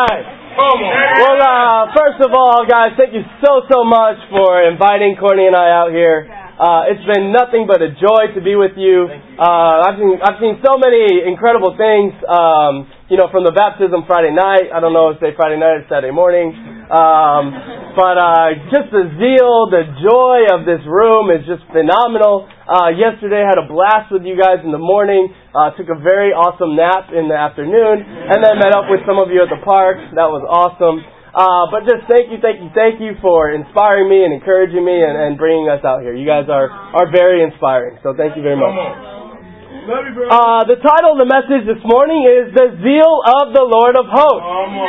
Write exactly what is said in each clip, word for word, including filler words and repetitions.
right. Well, uh, first of all, guys, thank you so, so much for inviting Courtney and I out here. Uh, it's been nothing but a joy to be with you. Uh, I've seen, I've seen so many incredible things, um, you know, from the baptism Friday night. I don't know if it's Friday night or Saturday morning. Um, but uh, just the zeal, the joy of this room is just phenomenal. Uh, yesterday I had a blast with you guys in the morning. Uh, took a very awesome nap in the afternoon. And then met up with some of you at the park. That was awesome. Uh, but just thank you, thank you, thank you for inspiring me and encouraging me and, and bringing us out here. You guys are, are very inspiring. So thank you very much. Uh, the title of the message this morning is The Zeal of the Lord of Hosts.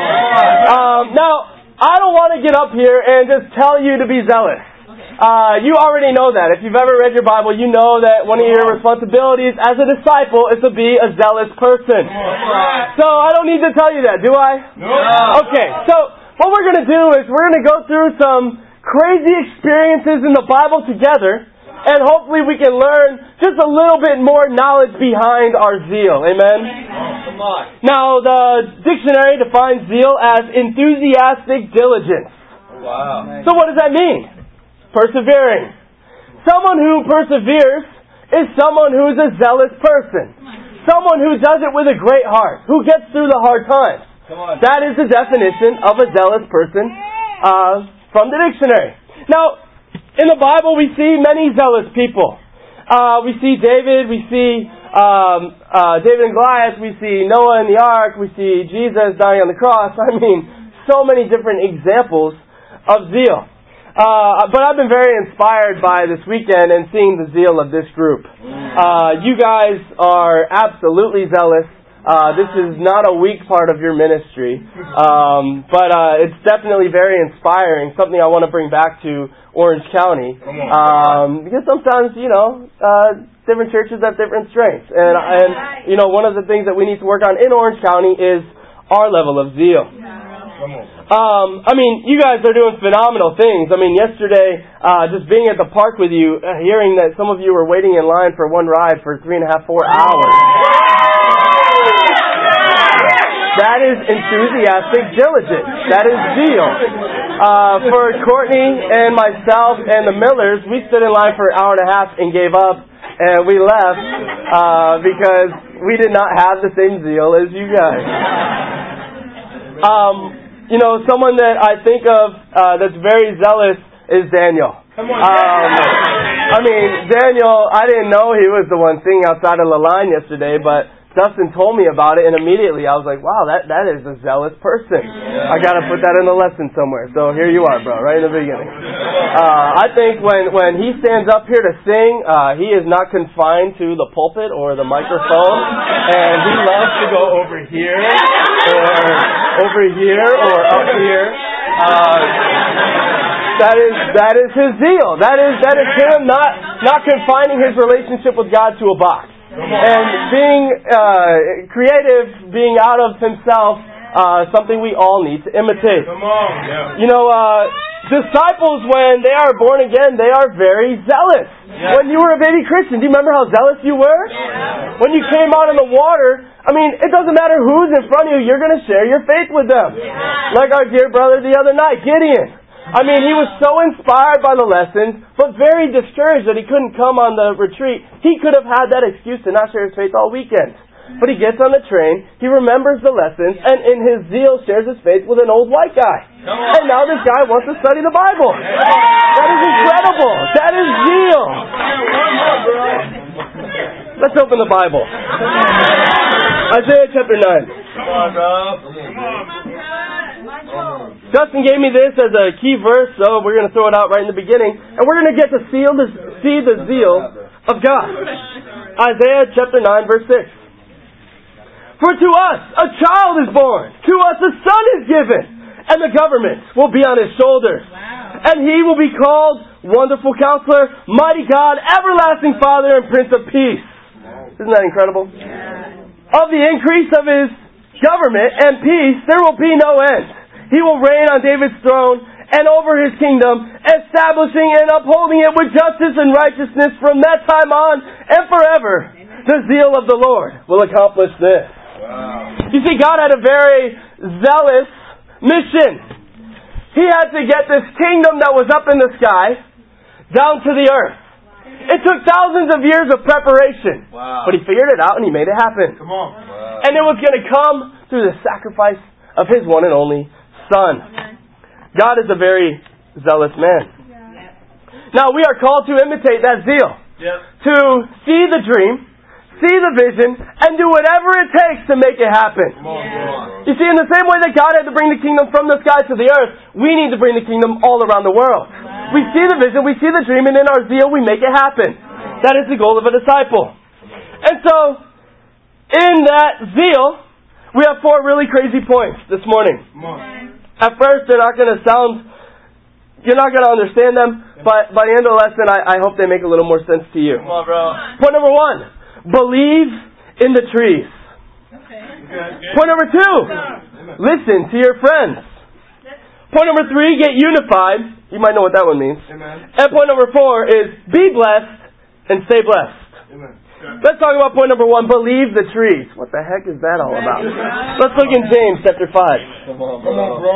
Um, now, I don't want to get up here and just tell you to be zealous. Uh, you already know that. If you've ever read your Bible, you know that one of your responsibilities as a disciple is to be a zealous person. So I don't need to tell you that, do I? No. Okay, so what we're going to do is we're going to go through some crazy experiences in the Bible together, and hopefully we can learn just a little bit more knowledge behind our zeal. Amen? Now, the dictionary defines zeal as enthusiastic diligence. Wow. So what does that mean? Persevering. Someone who perseveres is someone who is a zealous person. Someone who does it with a great heart, who gets through the hard times. That is the definition of a zealous person uh, from the dictionary. Now, in the Bible we see many zealous people. Uh, we see David, we see um, uh, David and Goliath, we see Noah in the ark, we see Jesus dying on the cross. I mean, so many different examples of zeal. Uh, but I've been very inspired by this weekend and seeing the zeal of this group. Uh, you guys are absolutely zealous. Uh, this is not a weak part of your ministry, um, but uh, it's definitely very inspiring, something I want to bring back to Orange County, um, because sometimes, you know, uh, different churches have different strengths, and, and, you know, one of the things that we need to work on in Orange County is our level of zeal. Um, I mean, you guys are doing phenomenal things. I mean, yesterday, uh, just being at the park with you, uh, hearing that some of you were waiting in line for one ride for three and a half, four hours. That is enthusiastic diligence. That is zeal. Uh, for Courtney and myself and the Millers, we stood in line for an hour and a half and gave up, and we left uh, because we did not have the same zeal as you guys. Um, you know, someone that I think of uh, that's very zealous is Daniel. Um, I mean, Daniel, I didn't know he was the one singing outside of the line yesterday, but Dustin told me about it, and immediately I was like, wow, that, that is a zealous person. I got to put that in the lesson somewhere. So here you are, bro, right in the beginning. Uh, I think when, when he stands up here to sing, uh, he is not confined to the pulpit or the microphone, and he loves to go over here, or over here, or up here. Uh, that is that is his zeal. That is that is him not not confining his relationship with God to a box. And being uh, creative, being out of himself, uh, something we all need to imitate. Come on, yeah. You know, uh, disciples, when they are born again, they are very zealous. Yeah. When you were a baby Christian, do you remember how zealous you were? Yeah. When you came out in the water, I mean, it doesn't matter who's in front of you, you're going to share your faith with them. Yeah. Like our dear brother the other night, Gideon. I mean, he was so inspired by the lessons, but very discouraged that he couldn't come on the retreat. He could have had that excuse to not share his faith all weekend. But he gets on the train, he remembers the lessons, and in his zeal shares his faith with an old white guy. And now this guy wants to study the Bible. That is incredible. That is zeal. Let's open the Bible. Isaiah chapter nine. Come on, bro. Dustin gave me this as a key verse, so we're going to throw it out right in the beginning, and we're going to get to see the, see the zeal of God. Isaiah chapter nine, verse six. For to us a child is born, to us a son is given, and the government will be on his shoulders. Wow. And he will be called Wonderful Counselor, Mighty God, Everlasting Father, and Prince of Peace. Isn't that incredible? Yeah. Of the increase of his government and peace there will be no end. He will reign on David's throne and over his kingdom, establishing and upholding it with justice and righteousness from that time on and forever. Amen. The zeal of the Lord will accomplish this. Wow. You see, God had a very zealous mission. He had to get this kingdom that was up in the sky down to the earth. It took thousands of years of preparation. Wow. But he figured it out and he made it happen. Come on. Wow. And it was going to come through the sacrifice of His one and only Son. God is a very zealous man. Now we are called to imitate that zeal. Yep. To see the dream, see the vision, and do whatever it takes to make it happen. Come on, come on. You see, in the same way that God had to bring the kingdom from the sky to the earth, we need to bring the kingdom all around the world. Wow. We see the vision, we see the dream, and in our zeal we make it happen. Wow. That is the goal of a disciple. And so, in that zeal, we have four really crazy points this morning. Come on. At first, they're not going to sound, you're not going to understand them, but by the end of the lesson, I, I hope they make a little more sense to you. Come on, bro. Point number one, believe in the trees. Okay. Point number two, listen to your friends. Point number three, get unified. You might know what that one means. Amen. And point number four is be blessed and stay blessed. Amen. Let's talk about point number one, believe the trees. What the heck is that all about? Let's look in James chapter five. Come on, Come on, bro.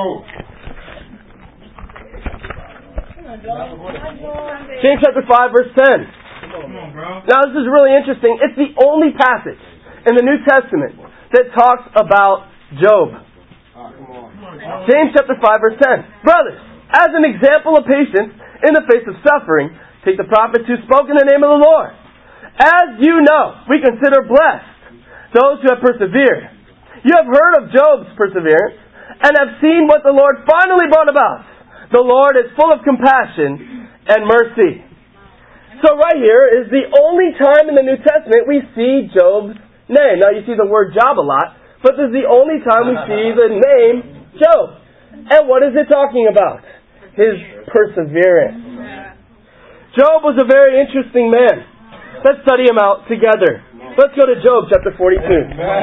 James chapter five, verse ten. Come on, bro. Now this is really interesting. It's the only passage in the New Testament that talks about Job. Ah, come on. James chapter five, verse ten. Brothers, as an example of patience in the face of suffering, take the prophets who spoke in the name of the Lord. As you know, we consider blessed those who have persevered. You have heard of Job's perseverance and have seen what the Lord finally brought about. The Lord is full of compassion and mercy. So right here is the only time in the New Testament we see Job's name. Now you see the word Job a lot, but this is the only time we see the name Job. And what is it talking about? His perseverance. Job was a very interesting man. Let's study him out together. Let's go to Job chapter forty-two.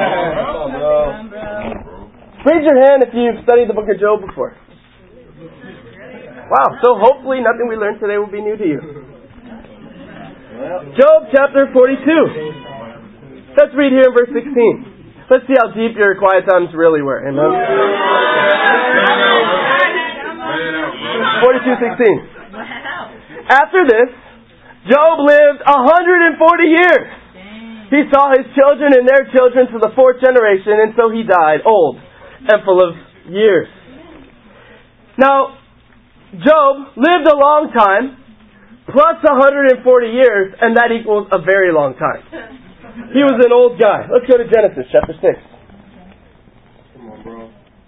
Raise your hand if you've studied the book of Job before. Wow, so hopefully nothing we learned today will be new to you. Job chapter forty-two. Let's read here in verse sixteen. Let's see how deep your quiet times really were. Amen. forty-two sixteen. After this, Job lived one hundred forty years. He saw his children and their children to the fourth generation, and so he died, old and full of years. Now, Job lived a long time, plus one hundred forty years, and that equals a very long time. He was an old guy. Let's go to Genesis chapter six. Come on, bro.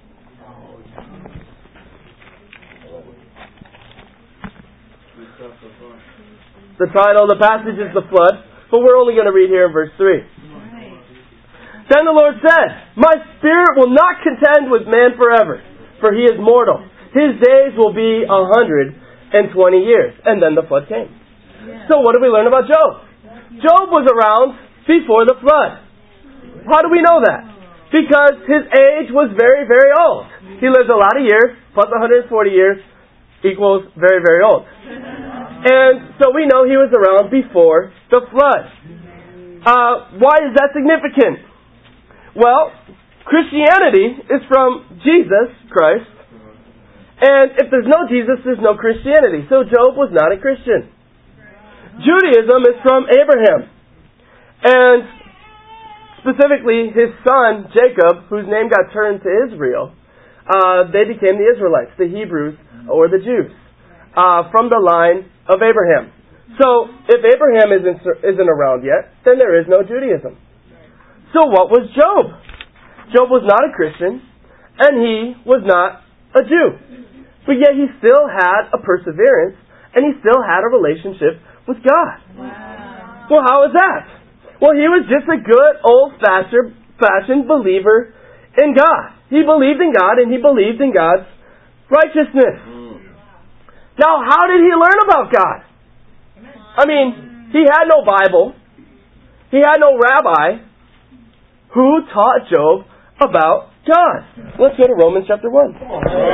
The title of the passage is the flood, but we're only going to read here in verse three. Then the Lord said, my spirit will not contend with man forever, for he is mortal. His days will be a hundred and twenty years. And then the flood came. Yeah. So what do we learn about Job? Job was around before the flood. How do we know that? Because his age was very, very old. He lived a lot of years, plus one hundred forty years equals very, very old. And so we know he was around before the flood. Uh, why is that significant? Well, Christianity is from Jesus Christ. And if there's no Jesus, there's no Christianity. So Job was not a Christian. Judaism is from Abraham. And specifically, his son, Jacob, whose name got turned to Israel, uh, they became the Israelites, the Hebrews, or the Jews, uh, from the line of Abraham. So, if Abraham isn't, isn't around yet, then there is no Judaism. So what was Job? Job was not a Christian, and he was not a Jew. But yet he still had a perseverance, and he still had a relationship with God. Wow. Well, how is that? Well, he was just a good, old-fashioned believer in God. He believed in God, and he believed in God's righteousness. Mm. Now, how did he learn about God? I mean, he had no Bible. He had no rabbi. Who taught Job about God? Let's go to Romans chapter one. Come on, bro.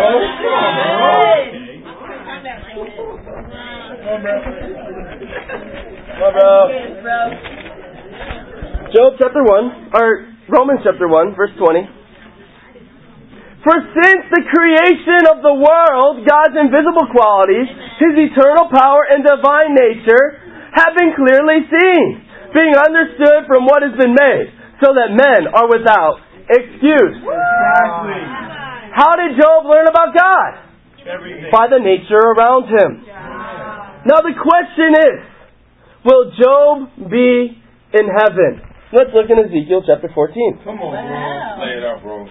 Come on, bro. Job chapter one, or Romans chapter one, verse twenty. For since the creation of the world, God's invisible qualities, His eternal power and divine nature, have been clearly seen, being understood from what has been made, so that men are without excuse. Exactly. How did Job learn about God? Everything. By the nature around him. Now the question is, will Job be in heaven? Let's look in Ezekiel chapter fourteen. Come on, bro. Lay it out, bro.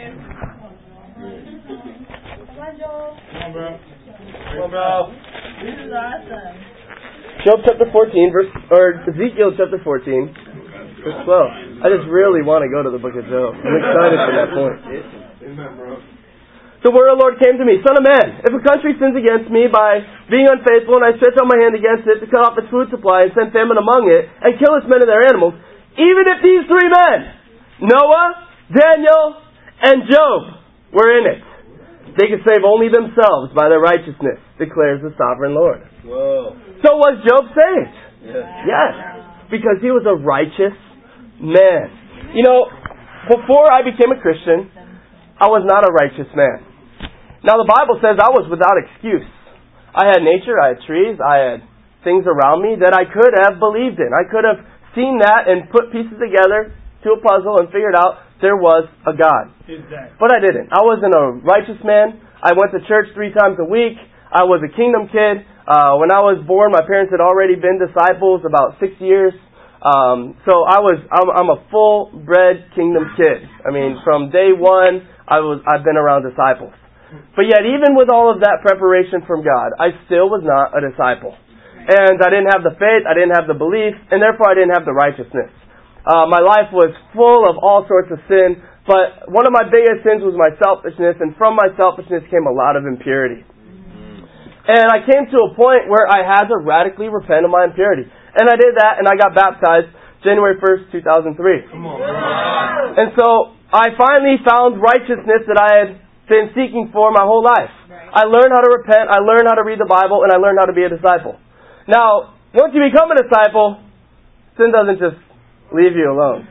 Come on, bro. Come on, bro. This is awesome. Job chapter fourteen, verse or Ezekiel chapter fourteen, verse twelve. I just really want to go to the book of Job. I'm excited for that point. Amen, bro. The word of the Lord came to me, Son of man, if a country sins against me by being unfaithful, and I stretch out my hand against it to cut off its food supply and send famine among it, and kill its men and their animals, even if these three men, Noah, Daniel, and Job, were in it, they could save only themselves by their righteousness, declares the sovereign Lord. Whoa. So was Job saved? Yes. Yes, because he was a righteous man. You know, before I became a Christian, I was not a righteous man. Now the Bible says I was without excuse. I had nature, I had trees, I had things around me that I could have believed in. I could have seen that and put pieces together to a puzzle and figured out there was a God. Exactly. But I didn't. I wasn't a righteous man. I went to church three times a week. I was a kingdom kid. Uh, when I was born, my parents had already been disciples about six years. Um, so I was, I'm, I'm a full-bred kingdom kid. I mean, from day one, I was, I've been around disciples. But yet, even with all of that preparation from God, I still was not a disciple. And I didn't have the faith, I didn't have the belief, and therefore I didn't have the righteousness. Uh, my life was full of all sorts of sin, but one of my biggest sins was my selfishness, and from my selfishness came a lot of impurity. And I came to a point where I had to radically repent of my impurity. And I did that, and I got baptized January first, two thousand three. Come on, bro. And so I finally found righteousness that I had been seeking for my whole life. I learned how to repent, I learned how to read the Bible, and I learned how to be a disciple. Now, once you become a disciple, sin doesn't just leave you alone.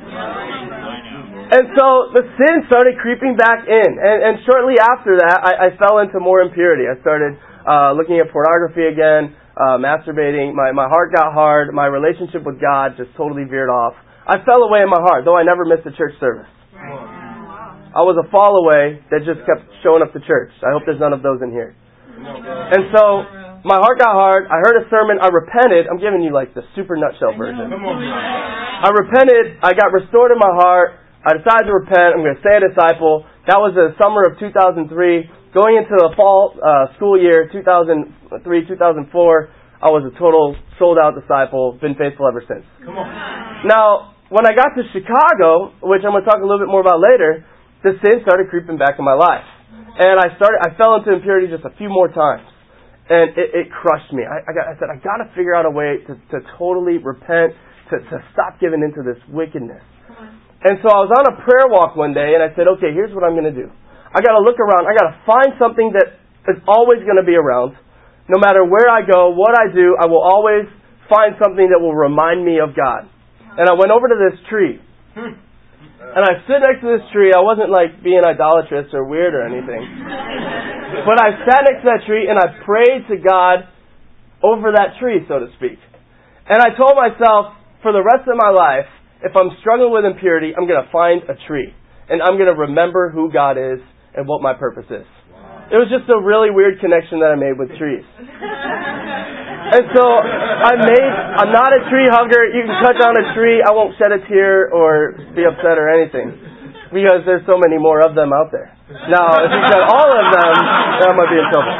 And so the sin started creeping back in. And, and shortly after that, I, I fell into more impurity. I started uh, looking at pornography again, uh, masturbating. My, my heart got hard. My relationship with God just totally veered off. I fell away in my heart, though I never missed a church service. I was a fall away that just kept showing up to church. I hope there's none of those in here. And so my heart got hard. I heard a sermon. I repented. I'm giving you like the super nutshell version. I repented. I got restored in my heart. I decided to repent. I'm going to stay a disciple. That was the summer of two thousand three. Going into the fall uh, school year, two thousand three, two thousand four, I was a total sold-out disciple. Been faithful ever since. Come on. Now, when I got to Chicago, which I'm going to talk a little bit more about later, the sin started creeping back in my life. And I started, I fell into impurity just a few more times. And it, it crushed me. I, I, got, I said, I got to figure out a way to, to totally repent, to, to stop giving into this wickedness. And so I was on a prayer walk one day, and I said, okay, here's what I'm going to do. I got to look around. I got to find something that is always going to be around. No matter where I go, what I do, I will always find something that will remind me of God. And I went over to this tree. And I stood next to this tree. I wasn't like being idolatrous or weird or anything. But I sat next to that tree and I prayed to God over that tree, so to speak. And I told myself, for the rest of my life, if I'm struggling with impurity, I'm going to find a tree. And I'm going to remember who God is and what my purpose is. It was just a really weird connection that I made with trees. And so I made, I'm not a tree hugger. You can cut down a tree. I won't shed a tear or be upset or anything. Because there's so many more of them out there. Now, if you cut all of them, I might be in trouble.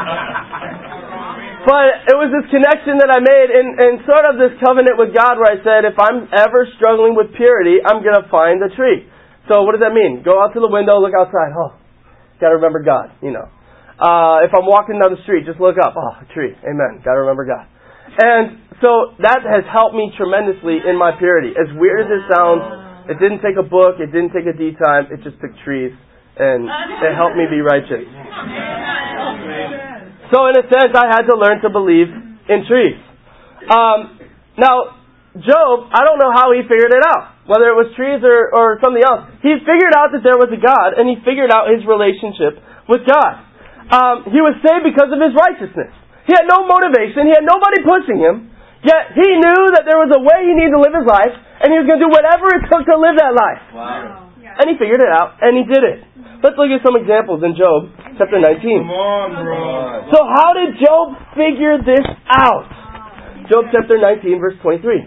But it was this connection that I made and, and sort of this covenant with God where I said, if I'm ever struggling with purity, I'm going to find a tree. So what does that mean? Go out to the window, look outside. Oh, got to remember God, you know. Uh, if I'm walking down the street, just look up. Oh, a tree. Amen. Got to remember God. And so that has helped me tremendously in my purity. As weird as it sounds, it didn't take a book, it didn't take a D time, it just took trees, and it helped me be righteous. So in a sense, I had to learn to believe in trees. Um, now, Job, I don't know how he figured it out, whether it was trees or, or something else. He figured out that there was a God, and he figured out his relationship with God. Um, he was saved because of his righteousness. He had no motivation. He had nobody pushing him. Yet he knew that there was a way he needed to live his life, and he was going to do whatever it took to live that life. Wow. And he figured it out, and he did it. Let's look at some examples in Job chapter nineteen. Come on, bro. So how did Job figure this out? Job chapter nineteen, verse twenty-three.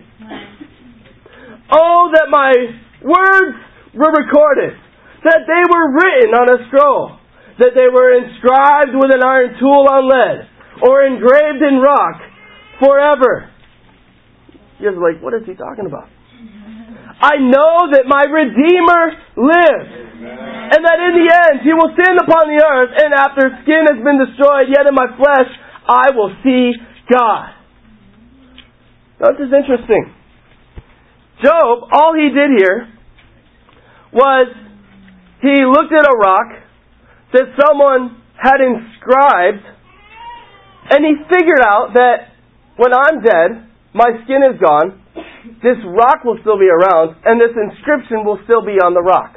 Oh, that my words were recorded, that they were written on a scroll, that they were inscribed with an iron tool on lead, or engraved in rock forever. You guys are like, what is he talking about? I know that my Redeemer lives, and that in the end he will stand upon the earth, and after skin has been destroyed, yet in my flesh I will see God. Now, this is interesting. Job, all he did here was he looked at a rock that someone had inscribed, and he figured out that when I'm dead, my skin is gone, this rock will still be around, and this inscription will still be on the rock.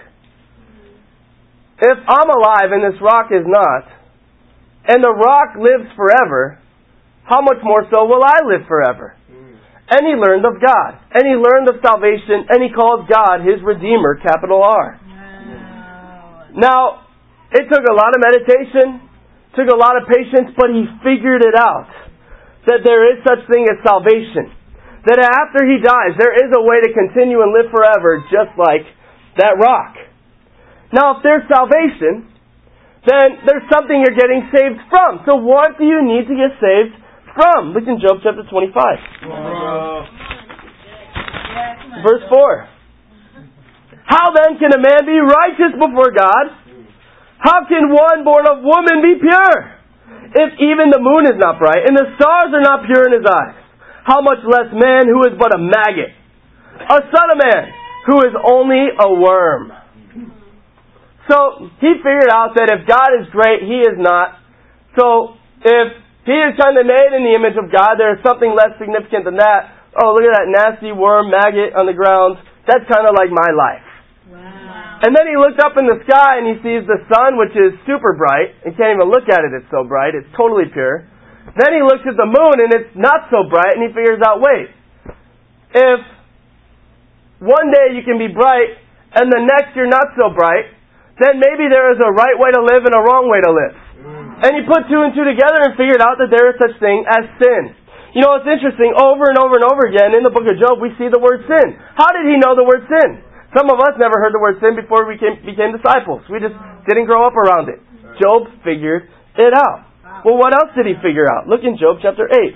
If I'm alive and this rock is not, and the rock lives forever, how much more so will I live forever? And he learned of God. And he learned of salvation. And he called God his Redeemer, capital R. Wow. Now, it took a lot of meditation, took a lot of patience, but he figured it out. That there is such thing as salvation. That after he dies, there is a way to continue and live forever, just like that rock. Now, if there's salvation, then there's something you're getting saved from. So what do you need to get saved from? Look in Job chapter twenty-five. Wow. Verse four. How then can a man be righteous before God? How can one born of woman be pure? If even the moon is not bright, and the stars are not pure in his eyes, how much less man who is but a maggot, a son of man, who is only a worm. So, he figured out that if God is great, he is not. So, if he is kind of made in the image of God, there is something less significant than that. Oh, look at that nasty worm, maggot on the ground. That's kind of like my life. Wow. And then he looked up in the sky and he sees the sun, which is super bright. You can't even look at it, it's so bright. It's totally pure. Then he looks at the moon and it's not so bright, and he figures out, wait, if one day you can be bright and the next you're not so bright, then maybe there is a right way to live and a wrong way to live. Mm. And he put two and two together and figured out that there is such thing as sin. You know, it's interesting, over and over and over again in the book of Job we see the word sin. How did he know the word sin? Some of us never heard the word sin before we became, became disciples. We just didn't grow up around it. Job figured it out. Well, what else did he figure out? Look in Job chapter eight.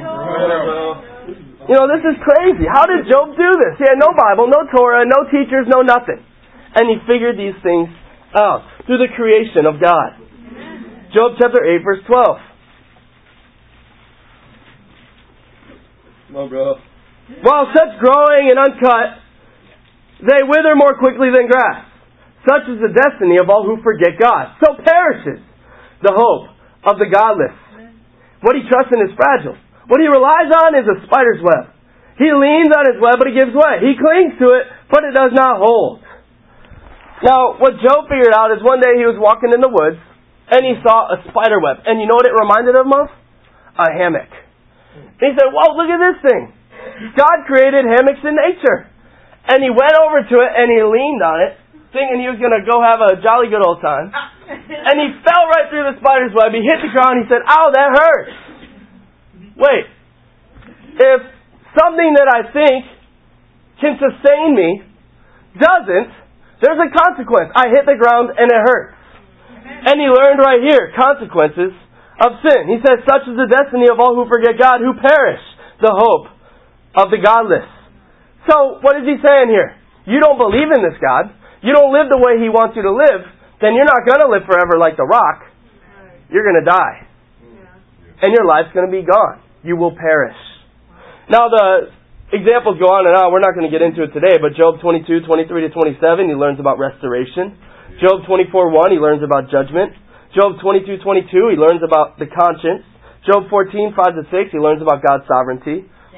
You know, this is crazy. How did Job do this? He had no Bible, no Torah, no teachers, no nothing. And he figured these things out through the creation of God. Job chapter eight, verse twelve. Come on, bro. While such growing and uncut, they wither more quickly than grass. Such is the destiny of all who forget God. So perishes the hope of the godless. What he trusts in is fragile. What he relies on is a spider's web. He leans on his web, but it gives way. He clings to it, but it does not hold. Now, what Job figured out is one day he was walking in the woods, and he saw a spider web. And you know what it reminded him of? A hammock. And he said, whoa, look at this thing. God created hammocks in nature. And he went over to it, and he leaned on it, thinking he was going to go have a jolly good old time. And he fell right through the spider's web. He hit the ground. He said, ow, that hurts. Wait. If something that I think can sustain me doesn't, there's a consequence. I hit the ground and it hurts. And he learned right here, consequences of sin. He says, such is the destiny of all who forget God, who perish the hope of the godless. So, what is he saying here? You don't believe in this God. You don't live the way he wants you to live. Then you're not going to live forever like the rock. You're going to die. And your life's going to be gone. You will perish. Now, the examples go on and on. We're not going to get into it today, but Job twenty-two, twenty-three to twenty-seven, he learns about restoration. Job twenty-four, one, he learns about judgment. Job twenty-two, twenty-two, he learns about the conscience. Job fourteen, five to six, he learns about God's sovereignty.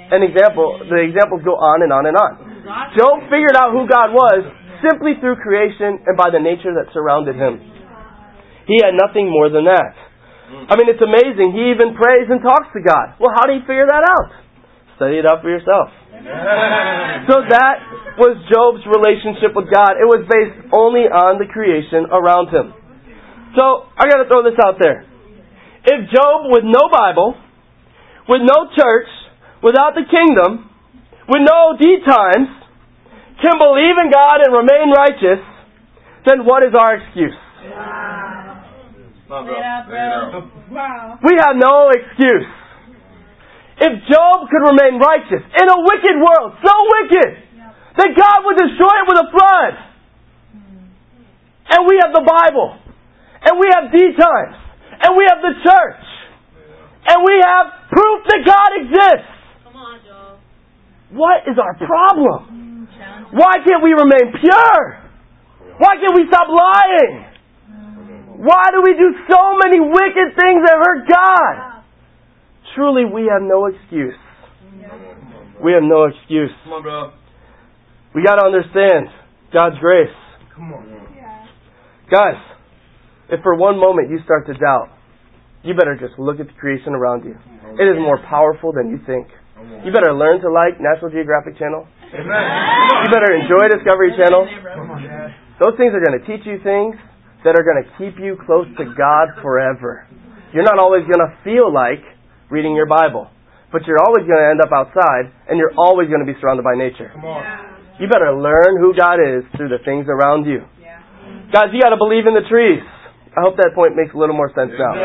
an example. The examples go on and on and on. Job figured out who God was simply through creation and by the nature that surrounded him. He had nothing more than that. I mean, it's amazing. He even prays and talks to God. Well, how did he figure that out? Study it out for yourself. So that was Job's relationship with God. It was based only on the creation around him. So, I got to throw this out there. If Job, with no Bible, with no church, without the kingdom, with no D times, can believe in God and remain righteous, then what is our excuse? Wow. Wow. We have no excuse. If Job could remain righteous in a wicked world, so wicked, that God would destroy it with a flood. And we have the Bible. And we have D times. And we have the church. And we have proof that God exists. Come on, Job. What is our problem? Why can't we remain pure? Why can't we stop lying? Why do we do so many wicked things that hurt God? Truly, we have no excuse. We have no excuse. Come on, bro. We got to understand God's grace. Come on. Guys, if for one moment you start to doubt, you better just look at the creation around you. It is more powerful than you think. You better learn to like National Geographic Channel. You better enjoy Discovery Channel. Those things are going to teach you things that are going to keep you close to God forever. You're not always going to feel like reading your Bible, but you're always going to end up outside, and you're always going to be surrounded by nature. You better learn who God is through the things around you. Guys, you got to believe in the trees. I hope that point makes a little more sense now.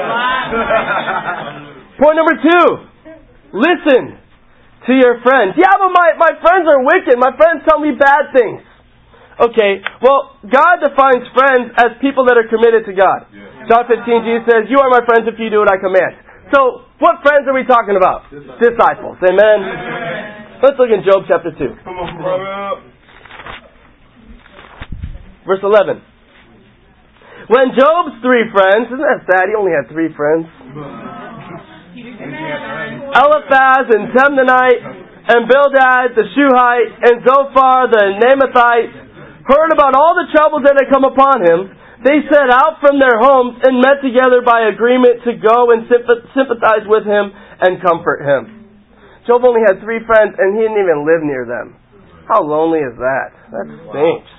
Point number two. Listen to your friends. Yeah, but my, my friends are wicked. My friends tell me bad things. Okay, well, God defines friends as people that are committed to God. John fifteen, Jesus says, "You are my friends if you do what I command." So, what friends are we talking about? Disciples. Disciples. Amen? Let's look in Job chapter two. Come on, bro. Verse eleven. When Job's three friends, isn't that sad? He only had three friends. Eliphaz and Temnanite and Bildad the Shuhite and Zophar the Naamathite heard about all the troubles that had come upon him. They set out from their homes and met together by agreement to go and sympathize with him and comfort him. Job only had three friends and he didn't even live near them. How lonely is that? That stinks.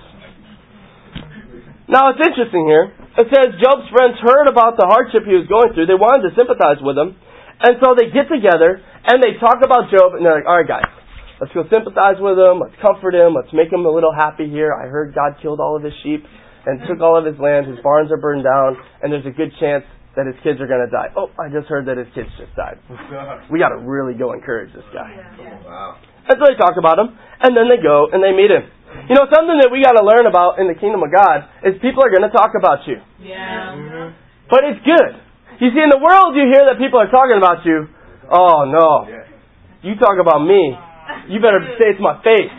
Now it's interesting here. It says Job's friends heard about the hardship he was going through. They wanted to sympathize with him. And so they get together and they talk about Job and they're like, alright guys, let's go sympathize with him. Let's comfort him. Let's make him a little happy here. I heard God killed all of his sheep and took all of his land. His barns are burned down and there's a good chance that his kids are going to die. Oh, I just heard that his kids just died. We got to really go encourage this guy. Wow. And so they talk about him and then they go and they meet him. You know, something that we got to learn about in the kingdom of God is people are going to talk about you. Yeah. Mm-hmm. But it's good. You see, in the world you hear that people are talking about you. Oh, no. You talk about me. You better say it to my face.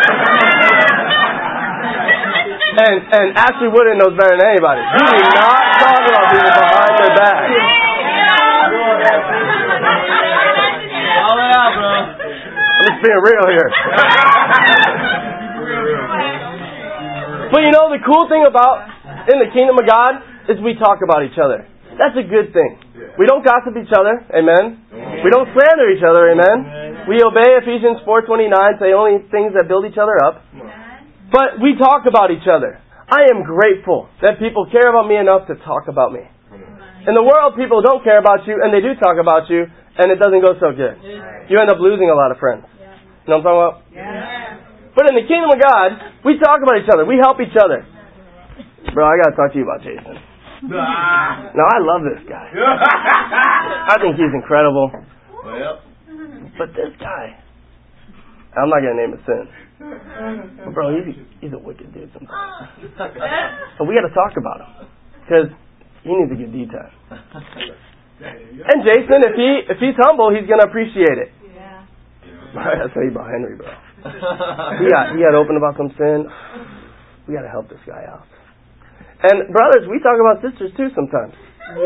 and and Ashley Woodard knows better than anybody. You do not talk about people behind their back. All it out, bro. I'm just being real here. But you know, the cool thing about in the kingdom of God is we talk about each other. That's a good thing. We don't gossip each other. Amen. We don't slander each other. Amen. We obey Ephesians four twenty-nine, say only things that build each other up. But we talk about each other. I am grateful that people care about me enough to talk about me. In the world, people don't care about you, and they do talk about you, and it doesn't go so good. You end up losing a lot of friends. You know what I'm talking about? But in the kingdom of God, we talk about each other. We help each other. Bro, I got to talk to you about Jason. No, I love this guy. I think he's incredible. Well. But this guy, I'm not going to name a sin. But bro, he's, he's a wicked dude sometimes. But we got to talk about him. Because he needs a good D time. And Jason, if he if he's humble, he's going to appreciate it. Yeah. I'll tell you about Henry, bro. He got, he got open about some sin. We got to help this guy out. And brothers, we talk about sisters too sometimes.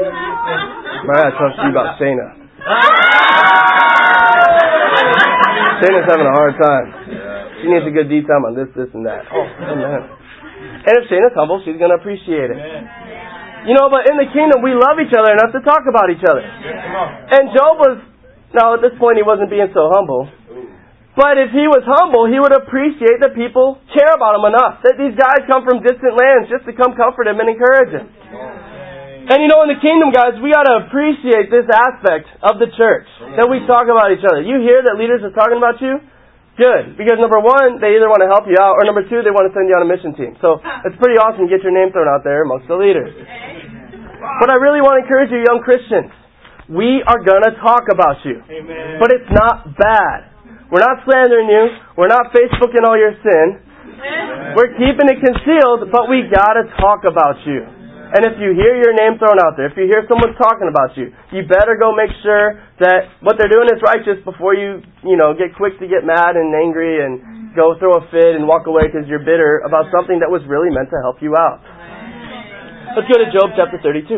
I got to talk to you about Shayna. Shayna's having a hard time. She needs a good detail on this, this, and that. Oh, amen. And if Shayna's humble, she's going to appreciate it. You know, but in the kingdom, we love each other enough to talk about each other. And Job was, now at this point he wasn't being so humble, but if he was humble, he would appreciate that people care about him enough. That these guys come from distant lands just to come comfort him and encourage him. And you know, in the kingdom, guys, we got to appreciate this aspect of the church, that we talk about each other. You hear that leaders are talking about you? Good. Because number one, they either want to help you out, or number two, they want to send you on a mission team. So it's pretty awesome to get your name thrown out there amongst the leaders. But I really want to encourage you, young Christians. We are going to talk about you. Amen. But it's not bad. We're not slandering you. We're not Facebooking all your sin. Amen. We're keeping it concealed, but we got to talk about you. And if you hear your name thrown out there, if you hear someone talking about you, you better go make sure that what they're doing is righteous before you, you know, get quick to get mad and angry and go throw a fit and walk away because you're bitter about something that was really meant to help you out. Let's go to Job chapter thirty-two.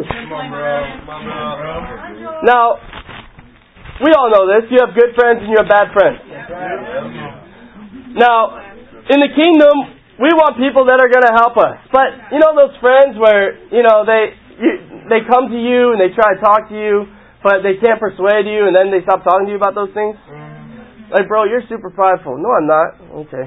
Now, we all know this. You have good friends and you have bad friends. Now, in the kingdom, we want people that are going to help us. But, you know those friends where, you know, they you, they come to you and they try to talk to you, but they can't persuade you, and then they stop talking to you about those things? Like, bro, you're super prideful. No, I'm not. Okay.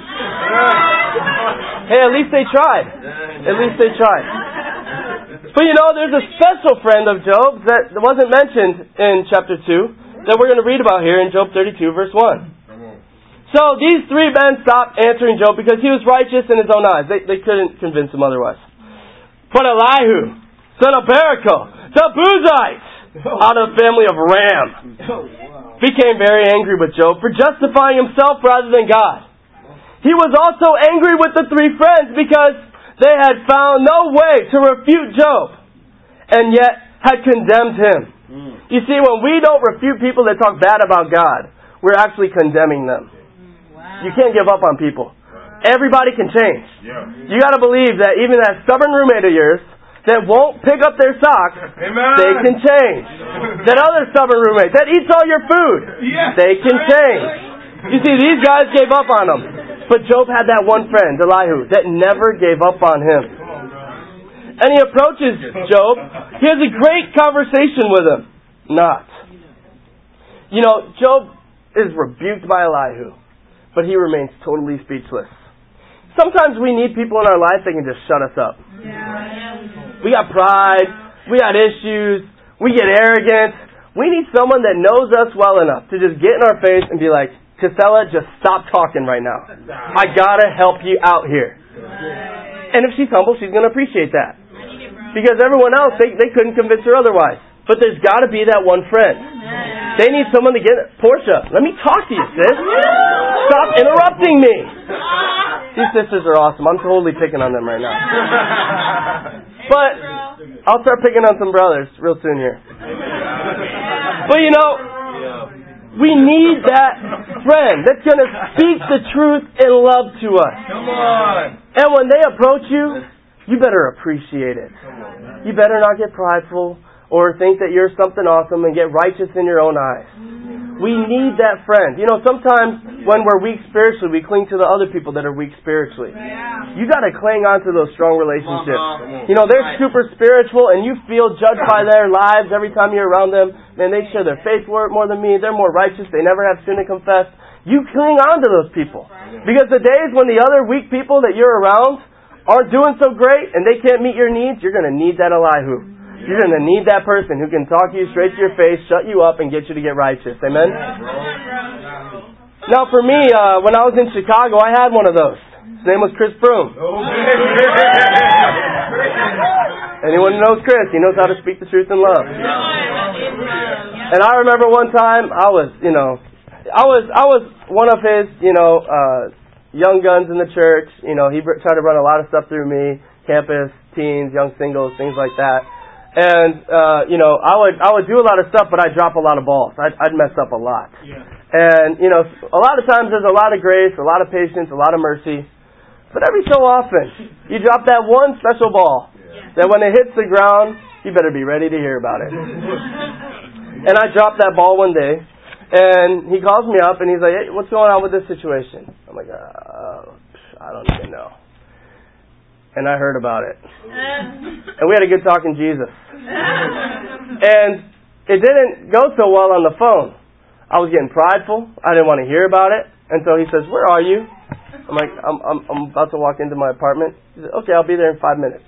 Hey, at least they tried. At least they tried. But, you know, there's a special friend of Job that wasn't mentioned in chapter two that we're going to read about here in Job thirty-two, verse one. So these three men stopped answering Job because he was righteous in his own eyes. They, they couldn't convince him otherwise. But Elihu, son of Barachel, the Buzite, out of the family of Ram, became very angry with Job for justifying himself rather than God. He was also angry with the three friends because they had found no way to refute Job and yet had condemned him. You see, when we don't refute people that talk bad about God, we're actually condemning them. You can't give up on people. Everybody can change. Yeah. You got to believe that even that stubborn roommate of yours that won't pick up their socks, Amen. They can change. That other stubborn roommate that eats all your food, yeah. They can change. You see, these guys gave up on him. But Job had that one friend, Elihu, that never gave up on him. And he approaches Job. He has a great conversation with him. Not. You know, Job is rebuked by Elihu, but he remains totally speechless. Sometimes we need people in our life that can just shut us up. Yeah. We got pride. We got issues. We get arrogant. We need someone that knows us well enough to just get in our face and be like, Casella, just stop talking right now. I gotta help you out here. And if she's humble, she's gonna appreciate that. Because everyone else, they, they couldn't convince her otherwise. But there's gotta be that one friend. They need someone to get... Portia, let me talk to you, sis. Stop interrupting me. These sisters are awesome. I'm totally picking on them right now. But I'll start picking on some brothers real soon here. But you know, we need that friend that's going to speak the truth in love to us. Come on. And when they approach you, you better appreciate it. You better not get prideful or think that you're something awesome and get righteous in your own eyes. We need that friend. You know, sometimes when we're weak spiritually, we cling to the other people that are weak spiritually. You got to cling on to those strong relationships. You know, they're super spiritual and you feel judged by their lives every time you're around them. Man, they share their faith more than me. They're more righteous. They never have sin to confess. You cling on to those people. Because the days when the other weak people that you're around aren't doing so great and they can't meet your needs, you're going to need that Elihu. You're going to need that person who can talk to you straight to your face, shut you up, and get you to get righteous. Amen? Now, for me, uh, when I was in Chicago, I had one of those. His name was Chris Broom. Anyone who knows Chris, he knows how to speak the truth in love. And I remember one time, I was, you know, I was I was one of his, you know, uh, young guns in the church. You know, he tried to run a lot of stuff through me, campus, teens, young singles, things like that. And, uh, you know, I would I would do a lot of stuff, but I'd drop a lot of balls. I'd, I'd mess up a lot. Yeah. And, you know, a lot of times there's a lot of grace, a lot of patience, a lot of mercy. But every so often, you drop that one special ball yeah. that when it hits the ground, you better be ready to hear about it. And I dropped that ball one day, And he calls me up and he's like, hey, what's going on with this situation? I'm like, uh, I don't even know. And I heard about it. And we had a good talk in Jesus. And it didn't go so well on the phone. I was getting prideful. I didn't want to hear about it. And so he says, where are you? I'm like, I'm I'm, I'm about to walk into my apartment. He said, okay, I'll be there in five minutes.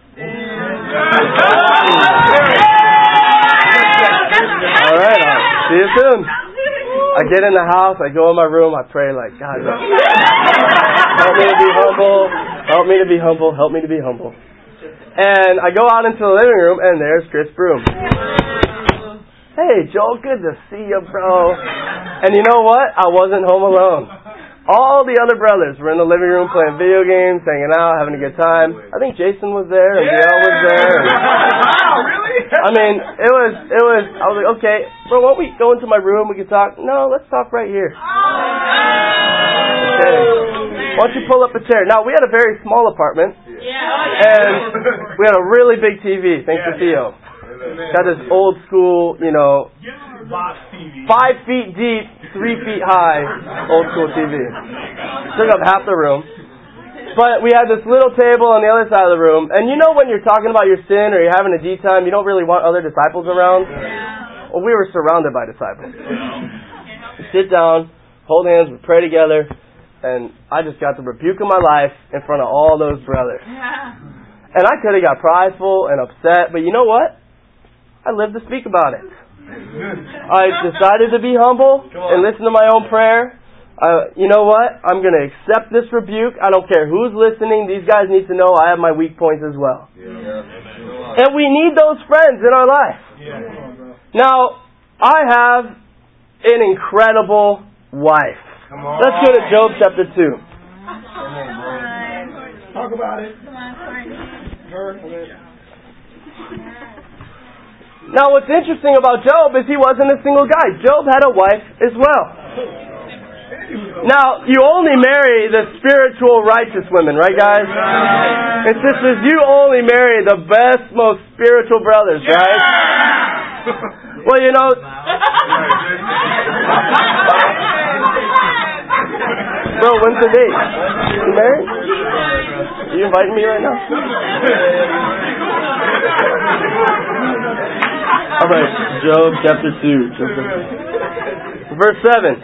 All right, I'll see you soon. I get in the house, I go in my room, I pray like, God, help me to be humble, help me to be humble, help me to be humble. And I go out into the living room, and there's Chris Broom. Hey, Joel, good to see you, bro. And you know what? I wasn't home alone. All the other brothers were in the living room playing video games, hanging out, having a good time. I think Jason was there, and Dale was there. And, Wow, really? I mean, it was, it was, I was like, okay, bro, why don't we go into my room, we can talk? No, let's talk right here. Okay. Why don't you pull up a chair? Now, we had a very small apartment, and we had a really big T V, thanks to Theo. Got this old school, you know, five feet deep, three feet high, old school T V. Took up half the room. But we had this little table on the other side of the room. And you know when you're talking about your sin or you're having a D time, you don't really want other disciples around? Well, we were surrounded by disciples. We sit down, hold hands, we pray together, and I just got the rebuke of my life in front of all those brothers. And I could have got prideful and upset, but you know what? I lived to speak about it. I decided to be humble and listen to my own prayer. Uh, you know what? I'm going to accept this rebuke. I don't care who's listening. These guys need to know I have my weak points as well. Yeah. And we need those friends in our life. Yeah. Now, I have an incredible wife. Let's go to Job chapter two. Talk about it. Now, what's interesting about Job is he wasn't a single guy. Job had a wife as well. Now, you only marry the spiritual righteous women, right, guys? And sisters, you only marry the best, most spiritual brothers, right? Well, you know... Bro, when's the date? You married? Are you inviting me right now? Alright, Job chapter two. Verse seven.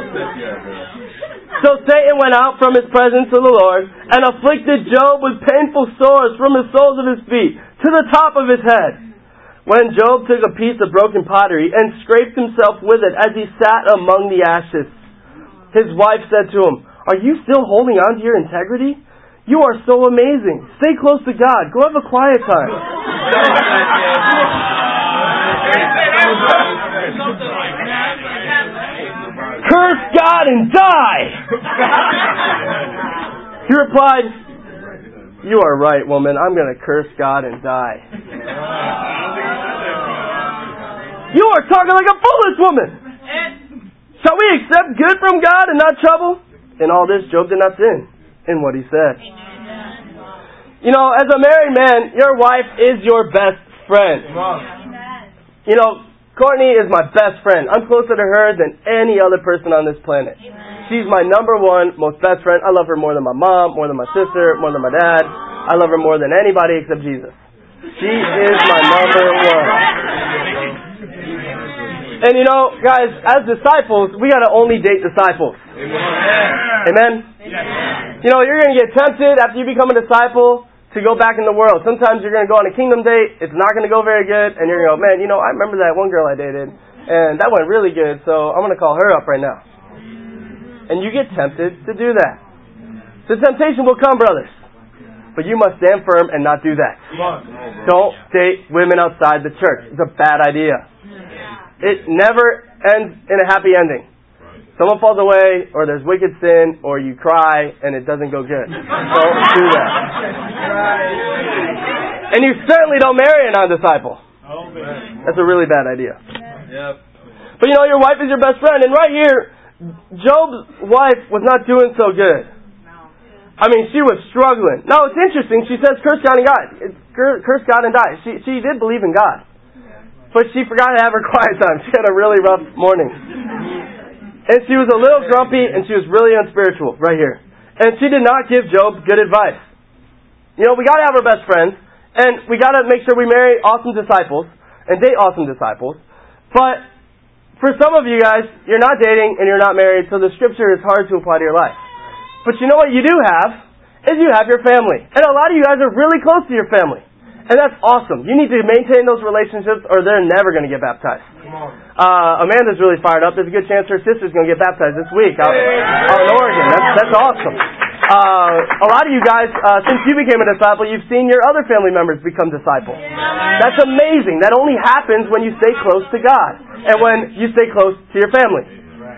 So Satan went out from his presence to the Lord and afflicted Job with painful sores from the soles of his feet to the top of his head. When Job took a piece of broken pottery and scraped himself with it as he sat among the ashes, his wife said to him, "Are you still holding on to your integrity? You are so amazing. Stay close to God. Go have a quiet time." "Curse God and die!" He replied, "You are right, woman. I'm going to curse God and die." "You are talking like a foolish woman. Shall we accept good from God and not trouble?" In all this, Job did not sin in what he said. You know, as a married man, your wife is your best friend. You know, Courtney is my best friend. I'm closer to her than any other person on this planet. She's my number one, most best friend. I love her more than my mom, more than my sister, more than my dad. I love her more than anybody except Jesus. She is my number one. And you know, guys, as disciples, we gotta only date disciples. Amen? Amen? You know, you're gonna get tempted after you become a disciple to go back in the world. Sometimes you're going to go on a kingdom date, it's not going to go very good, and you're going to go, man, you know, I remember that one girl I dated, and that went really good, so I'm going to call her up right now. And you get tempted to do that. The temptation will come, brothers. But you must stand firm and not do that. Don't date women outside the church. It's a bad idea. It never ends in a happy ending. Someone falls away, or there's wicked sin, or you cry, and it doesn't go good. Don't do that. And you certainly don't marry a non-disciple. That's a really bad idea. But you know, your wife is your best friend, and right here, Job's wife was not doing so good. I mean, she was struggling. Now, it's interesting, she says, curse God and God. Curse God and die. She, she did believe in God. But she forgot to have her quiet time. She had a really rough morning. And she was a little grumpy, and she was really unspiritual, right here. And she did not give Job good advice. You know, we got to have our best friends, and we got to make sure we marry awesome disciples, and date awesome disciples. But for some of you guys, you're not dating, and you're not married, so the Scripture is hard to apply to your life. But you know what you do have, is you have your family. And a lot of you guys are really close to your family. And that's awesome. You need to maintain those relationships or they're never going to get baptized. Uh, Amanda's really fired up. There's a good chance her sister's going to get baptized this week out, out in Oregon. That's, that's awesome. Uh, a lot of you guys, uh, since you became a disciple, you've seen your other family members become disciples. That's amazing. That only happens when you stay close to God and when you stay close to your family.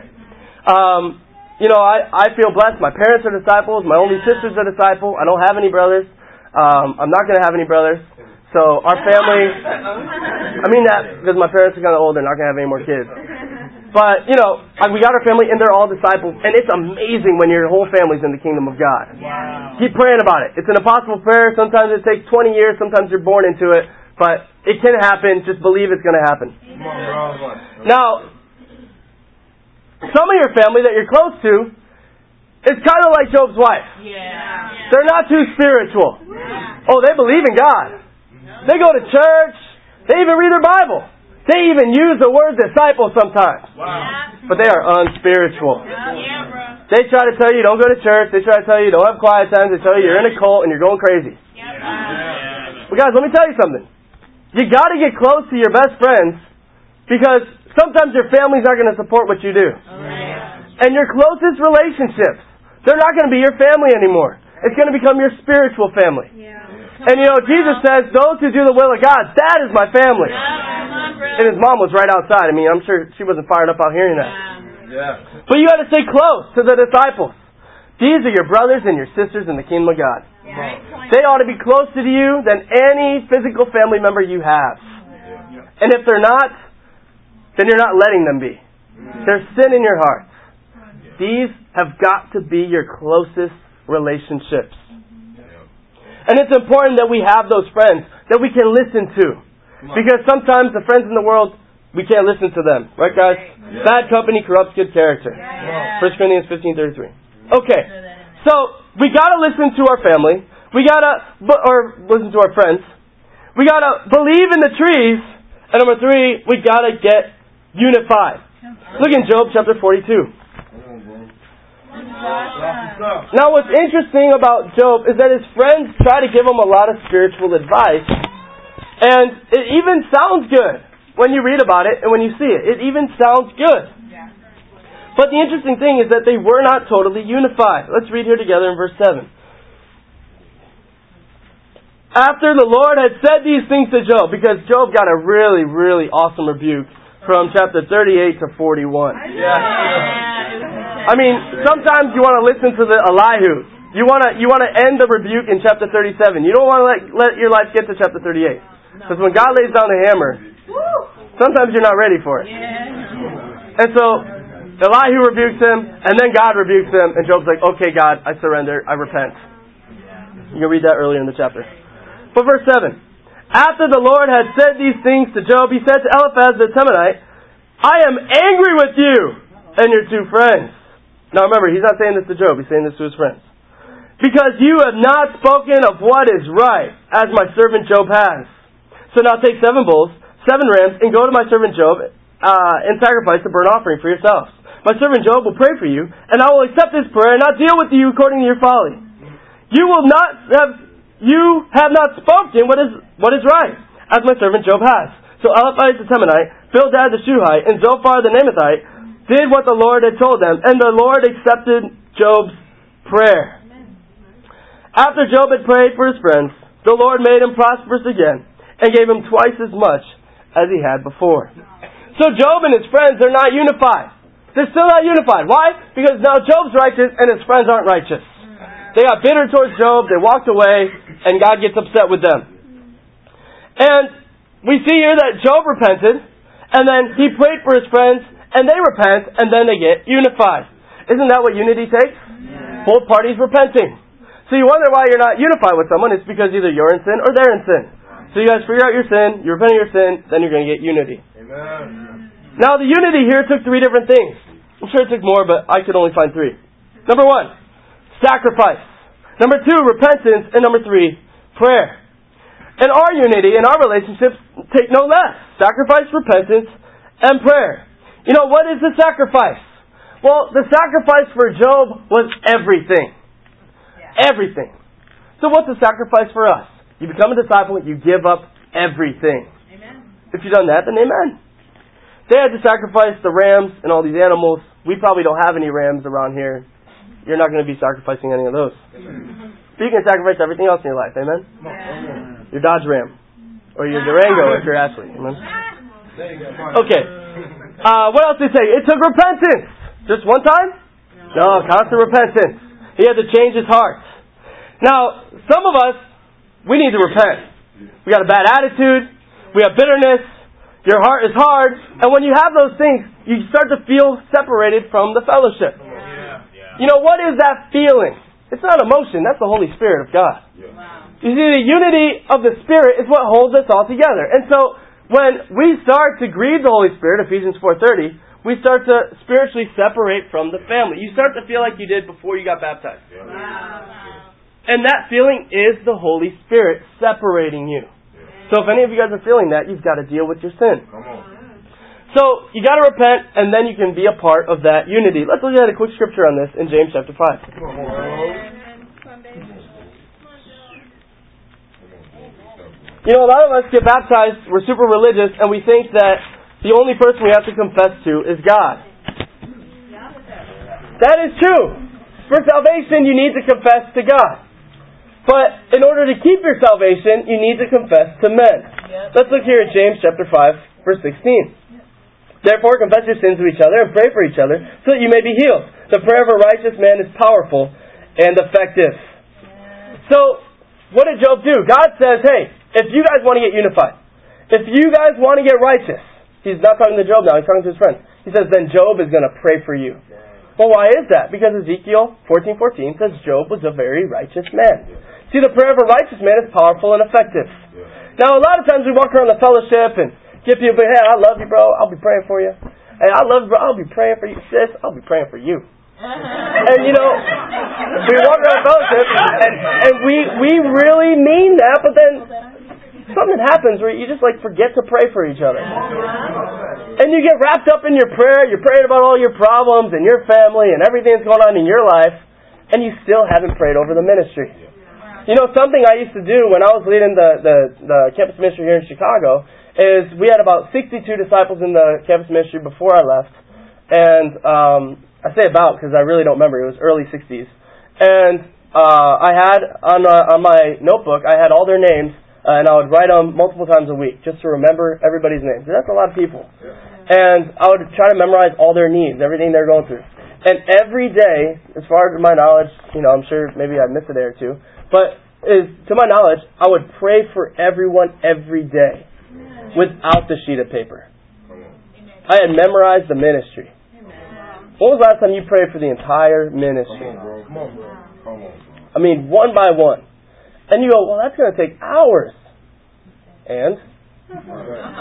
Um, you know, I, I feel blessed. My parents are disciples. My only sister's a disciple. I don't have any brothers. Um, I'm not going to have any brothers. So our family, I mean that because my parents are kind of old, they're not going to have any more kids. But, you know, we got our family and they're all disciples. And it's amazing when your whole family's in the kingdom of God. Wow. Keep praying about it. It's an impossible prayer. Sometimes it takes twenty years. Sometimes you're born into it. But it can happen. Just believe it's going to happen. Now, some of your family that you're close to is kind of like Job's wife. Yeah. They're not too spiritual. Oh, they believe in God. They go to church. They even read their Bible. They even use the word disciple sometimes. Wow. But they are unspiritual. Yeah, they try to tell you don't go to church. They try to tell you don't have quiet times. They tell you you're in a cult and you're going crazy. Yeah. Well, guys, let me tell you something. You got to get close to your best friends because sometimes your family's not going to support what you do. Yeah. And your closest relationships, they're not going to be your family anymore. It's going to become your spiritual family. Yeah. And you know, Jesus says, those who do the will of God, that is my family. Yeah. And his mom was right outside. I mean, I'm sure she wasn't fired up out hearing that. Yeah. But you got to stay close to the disciples. These are your brothers and your sisters in the kingdom of God. Yeah. They ought to be closer to you than any physical family member you have. Yeah. And if they're not, then you're not letting them be. Yeah. There's sin in your heart. These have got to be your closest relationships. And it's important that we have those friends that we can listen to. Because sometimes the friends in the world, we can't listen to them. Right, guys? Yeah. Bad company corrupts good character. Yeah. First Corinthians fifteen thirty-three. Okay. So, we got to listen to our family. We got to, or listen to our friends. We got to believe in the trees. And number three, we got to get unified. Look in Job chapter forty-two. Now what's interesting about Job is that his friends try to give him a lot of spiritual advice. And it even sounds good when you read about it and when you see it. It even sounds good. But the interesting thing is that they were not totally unified. Let's read here together in verse seven. After the Lord had said these things to Job, because Job got a really, really awesome rebuke from chapter thirty-eight to forty-one. Yeah. I mean, sometimes you want to listen to the Elihu. You want to you want to end the rebuke in chapter thirty-seven. You don't want to let, let your life get to chapter thirty-eight. Because when God lays down the hammer, sometimes you're not ready for it. Yeah. And so, Elihu rebukes him, and then God rebukes him, and Job's like, okay, God, I surrender, I repent. You can read that earlier in the chapter. But verse seven. After the Lord had said these things to Job, he said to Eliphaz the Temanite, I am angry with you and your two friends. Now remember, he's not saying this to Job, he's saying this to his friends. Because you have not spoken of what is right, as my servant Job has. So now take seven bulls, seven rams, and go to my servant Job, uh, and sacrifice the burnt offering for yourselves. My servant Job will pray for you, and I will accept his prayer, and not deal with you according to your folly. You will not have, you have not spoken what is, what is right, as my servant Job has. So Eliphaz the Temanite, Bildad the Shuhite, and Zophar the Naamathite did what the Lord had told them, and the Lord accepted Job's prayer. After Job had prayed for his friends, the Lord made him prosperous again, and gave him twice as much as he had before. So Job and his friends are not unified. They're still not unified. Why? Because now Job's righteous, and his friends aren't righteous. They got bitter towards Job, they walked away, and God gets upset with them. And we see here that Job repented, and then he prayed for his friends, and they repent, and then they get unified. Isn't that what unity takes? Yeah. Both parties repenting. So you wonder why you're not unified with someone. It's because either you're in sin or they're in sin. So you guys figure out your sin, you repent of your sin, then you're going to get unity. Amen. Now the unity here took three different things. I'm sure it took more, but I could only find three. Number one, sacrifice. Number two, repentance. And number three, prayer. And our unity and our relationships take no less. Sacrifice, repentance, and prayer. You know, what is the sacrifice? Well, the sacrifice for Job was everything. Yeah. Everything. So what's the sacrifice for us? You become a disciple, you give up everything. Amen. If you've done that, then amen. They had to sacrifice the rams and all these animals. We probably don't have any rams around here. You're not going to be sacrificing any of those. Amen. So you can sacrifice everything else in your life. Amen? Amen. Your Dodge Ram. Or your Durango if you're Ashley. Amen? Okay. Uh, what else did he say? It took repentance. Just one time? No, constant repentance. He had to change his heart. Now, some of us, we need to repent. We got a bad attitude. We have bitterness. Your heart is hard. And when you have those things, you start to feel separated from the fellowship. Yeah. Yeah. You know, what is that feeling? It's not emotion. That's the Holy Spirit of God. Yeah. Wow. You see, the unity of the Spirit is what holds us all together. And so, when we start to grieve the Holy Spirit, Ephesians four thirty, we start to spiritually separate from the family. You start to feel like you did before you got baptized. Yeah. Wow. And that feeling is the Holy Spirit separating you. So if any of you guys are feeling that, you've got to deal with your sin. Come on. So you got to repent, and then you can be a part of that unity. Let's look at a quick scripture on this in James chapter five. You know, a lot of us get baptized, we're super religious, and we think that the only person we have to confess to is God. That is true. For salvation, you need to confess to God. But in order to keep your salvation, you need to confess to men. Yep. Let's look here at James chapter five, verse sixteen. Yep. Therefore, confess your sins to each other and pray for each other so that you may be healed. The prayer of a righteous man is powerful and effective. Yep. So, what did Job do? God says, hey, if you guys want to get unified, if you guys want to get righteous, he's not talking to Job now, he's talking to his friends. He says, then Job is going to pray for you. Well, why is that? Because Ezekiel fourteen fourteen says Job was a very righteous man. See, the prayer of a righteous man is powerful and effective. Yeah. Now, a lot of times we walk around the fellowship and get people, hey, I love you, bro. I'll be praying for you. Hey, I love you, bro. I'll be praying for you. Sis, I'll be praying for you. And, you know, we walk around the fellowship and, and we, we really mean that, but then something happens where you just, like, forget to pray for each other. And you get wrapped up in your prayer. You're praying about all your problems and your family and everything that's going on in your life, and you still haven't prayed over the ministry. You know, something I used to do when I was leading the, the, the campus ministry here in Chicago is we had about sixty-two disciples in the campus ministry before I left. And um, I say about because I really don't remember. It was early sixties. And uh, I had on, uh, on my notebook, I had all their names, uh, and I would write them multiple times a week just to remember everybody's names. And that's a lot of people. Yeah. And I would try to memorize all their needs, everything they're going through. And every day, as far as my knowledge, you know, I'm sure maybe I missed a day or two, but is, to my knowledge, I would pray for everyone every day without the sheet of paper. I had memorized the ministry. When was the last time you prayed for the entire ministry? Come on, bro. Come on. I mean, one by one. And you go, well, that's going to take hours. And? Come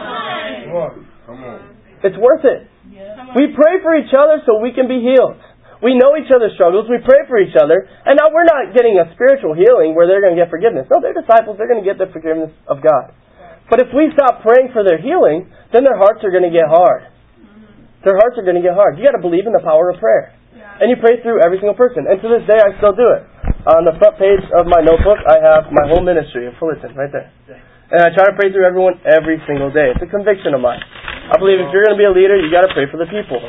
on. Come on. It's worth it. We pray for each other so we can be healed. We know each other's struggles. We pray for each other. And now we're not getting a spiritual healing where they're going to get forgiveness. No, they're disciples. They're going to get the forgiveness of God. But if we stop praying for their healing, then their hearts are going to get hard. Their hearts are going to get hard. You got to believe in the power of prayer. And you pray through every single person. And to this day, I still do it. On the front page of my notebook, I have my whole ministry of Fullerton right there. And I try to pray through everyone every single day. It's a conviction of mine. I believe if you're going to be a leader, you got to pray for the people.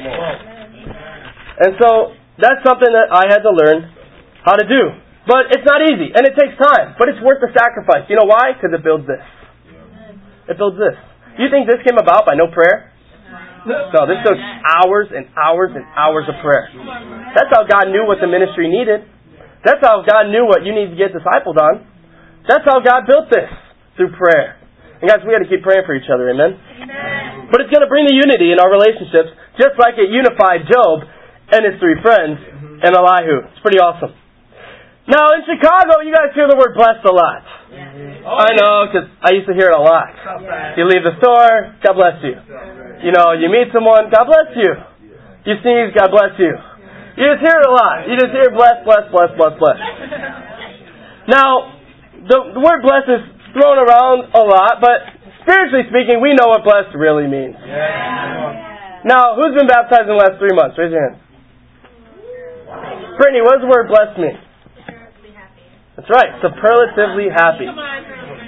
And so, that's something that I had to learn how to do. But it's not easy, and it takes time. But it's worth the sacrifice. You know why? Because it builds this. It builds this. You think this came about by no prayer? No, this took hours and hours and hours of prayer. That's how God knew what the ministry needed. That's how God knew what you need to get discipled on. That's how God built this, through prayer. And guys, we got to keep praying for each other, amen? Amen. But it's going to bring the unity in our relationships, just like it unified Job and his three friends, and Elihu. It's pretty awesome. Now, in Chicago, you guys hear the word blessed a lot. Yeah. Oh, I know, because I used to hear it a lot. Yeah. You leave the store, God bless you. You know, you meet someone, God bless you. You sneeze, God bless you. You just hear it a lot. You just hear bless, bless, bless, bless, bless. Now, the, the word bless is thrown around a lot, but spiritually speaking, we know what blessed really means. Yeah. Now, who's been baptized in the last three months? Raise your hand. Brittany, what does the word blessed mean? Superlatively happy. That's right, superlatively happy. Come on,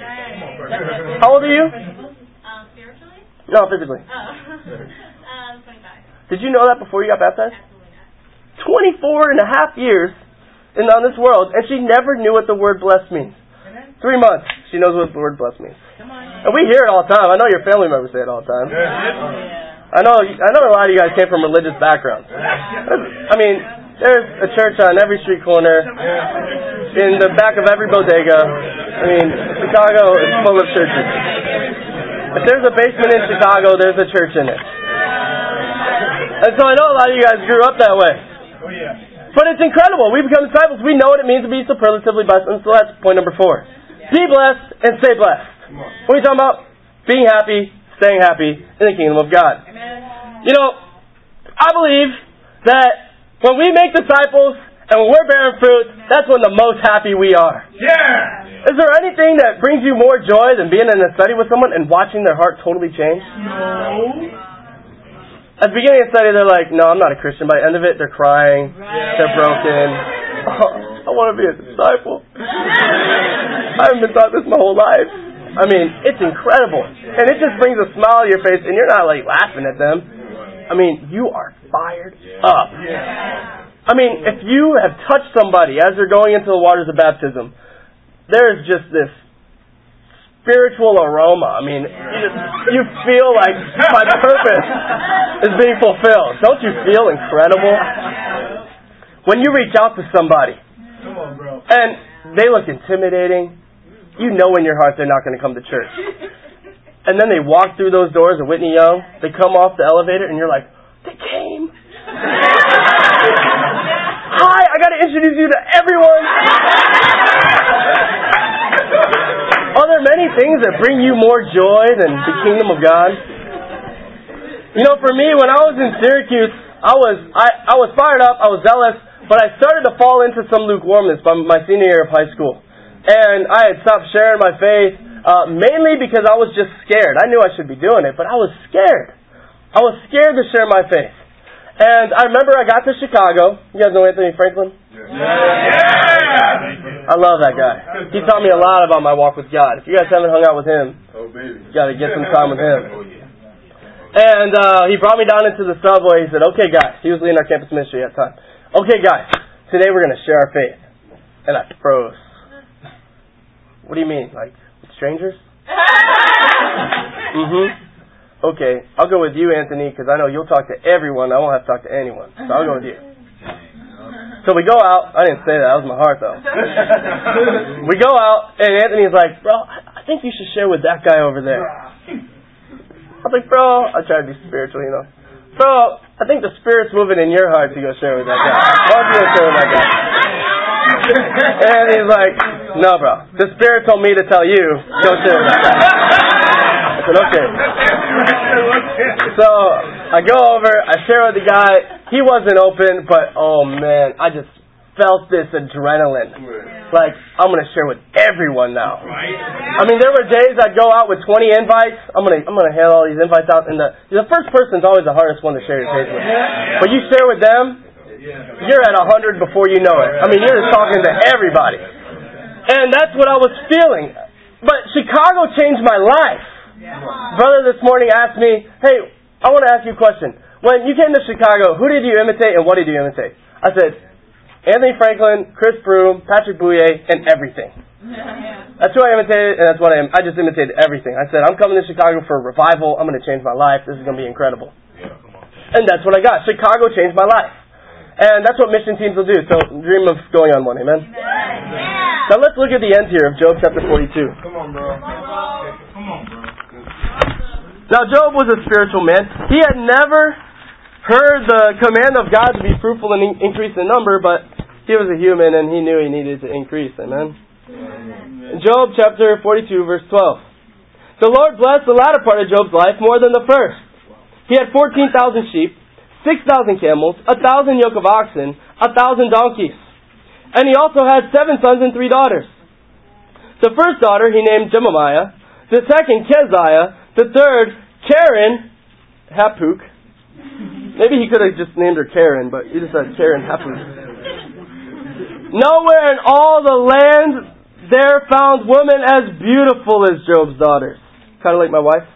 How old are you? Um, spiritually? No, physically. Oh. um, twenty-five. Did you know that before you got baptized? Absolutely not. twenty-four and a half years in on this world, and she never knew what the word blessed means. Three months, she knows what the word blessed means. And we hear it all the time. I know your family members say it all the time. I know I know a lot of you guys came from religious backgrounds. I mean, there's a church on every street corner, in the back of every bodega. I mean, Chicago is full of churches. If there's a basement in Chicago, there's a church in it. And so I know a lot of you guys grew up that way. But it's incredible. We become disciples. We know what it means to be superlatively blessed. And so that's point number four. Be blessed and stay blessed. What are we talking about? Being happy, staying happy in the kingdom of God. Amen. You know, I believe that when we make disciples and when we're bearing fruit, that's when the most happy we are. Yeah. Is there anything that brings you more joy than being in a study with someone and watching their heart totally change? No. At the beginning of the study, they're like, no, I'm not a Christian. By the end of it, they're crying. Right. They're broken. Oh, I want to be a disciple. I haven't been taught this my whole life. I mean, it's incredible. And it just brings a smile to your face, and you're not, like, laughing at them. I mean, you are fired up. I mean, if you have touched somebody as they're going into the waters of baptism, there is just this spiritual aroma. I mean, you, just, you feel like my purpose is being fulfilled. Don't you feel incredible? When you reach out to somebody and they look intimidating, you know in your heart they're not going to come to church. And then they walk through those doors at Whitney Young, they come off the elevator, and you're like, they came. Hi, I got to introduce you to everyone. Are there many things that bring you more joy than the kingdom of God? You know, for me, when I was in Syracuse, I was I, I was fired up, I was zealous, but I started to fall into some lukewarmness by my senior year of high school. And I had stopped sharing my faith, uh, mainly because I was just scared. I knew I should be doing it, but I was scared. I was scared to share my faith. And I remember I got to Chicago. You guys know Anthony Franklin? Yeah. yeah. I love that guy. He taught me a lot about my walk with God. If you guys haven't hung out with him, you got to get some time with him. And uh, he brought me down into the subway. He said, okay, guys. He was leading our campus ministry at the time. Okay, guys. Today we're going to share our faith. And I froze. What do you mean? Like, with strangers? Mm-hmm. Okay, I'll go with you, Anthony, because I know you'll talk to everyone. I won't have to talk to anyone. So I'll go with you. So we go out. I didn't say that. That was my heart, though. We go out, and Anthony's like, bro, I think you should share with that guy over there. I was like, bro, I try to be spiritual, you know. Bro, I think the Spirit's moving in your heart to go share with that guy. Why don't you go share with that guy? And he's like, no, bro. The Spirit told me to tell you, go share with that guy. I said, okay. So I go over, I share with the guy. He wasn't open, but oh man, I just felt this adrenaline. Like, I'm going to share with everyone now. I mean, there were days I'd go out with twenty invites. I'm going to I'm going to hand all these invites out. And the, the first person's always the hardest one to share your faith with. But you share with them, you're at one hundred before you know it. I mean, you're just talking to everybody. And that's what I was feeling. But Chicago changed my life. Brother this morning asked me, hey, I want to ask you a question. When you came to Chicago, who did you imitate and what did you imitate? I said, Anthony Franklin, Chris Broom, Patrick Bouye, and everything. That's who I imitated, and that's what I I just imitated everything. I said, I'm coming to Chicago for a revival. I'm going to change my life. This is going to be incredible. And that's what I got. Chicago changed my life. And that's what mission teams will do. So dream of going on one. Amen? Amen. Now let's look at the end here of Job chapter forty-two. Come on, bro. Come on, bro. Now Job was a spiritual man. He had never heard the command of God to be fruitful and in- increase in number, but he was a human and he knew he needed to increase. Amen? Amen. Job chapter forty-two, verse twelve. The Lord blessed the latter part of Job's life more than the first. He had fourteen thousand sheep, six thousand camels, a thousand yoke of oxen, a thousand donkeys. And he also had seven sons and three daughters. The first daughter he named Jemimiah, the second Keziah, the third Karen Hapuk. Maybe he could have just named her Karen, but he just said Karen Hapuk. Nowhere in all the land there found women as beautiful as Job's daughters. Kind of like my wife.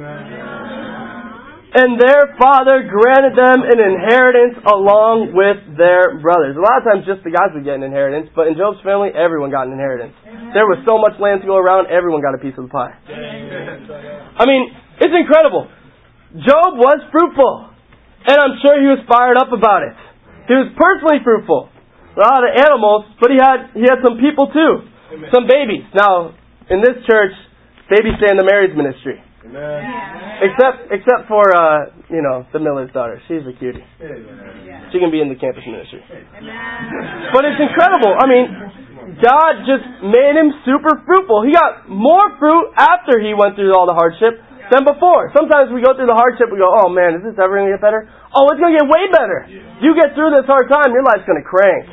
Amen. And their father granted them an inheritance along with their brothers. A lot of times just the guys would get an inheritance, but in Job's family, everyone got an inheritance. Amen. There was so much land to go around, everyone got a piece of the pie. Amen. I mean, it's incredible. Job was fruitful, and I'm sure he was fired up about it. He was personally fruitful. A lot of animals, but he had he had some people too. Amen. Some babies. Now, in this church, babies stay in the marriage ministry. Amen. Except except for, uh, you know, the Miller's daughter. She's a cutie. Amen. She can be in the campus ministry. Amen. But it's incredible. I mean, God just made him super fruitful. He got more fruit after he went through all the hardship than before. Sometimes we go through the hardship, we go, oh man, is this ever going to get better? Oh, it's going to get way better. You get through this hard time, your life's going to crank.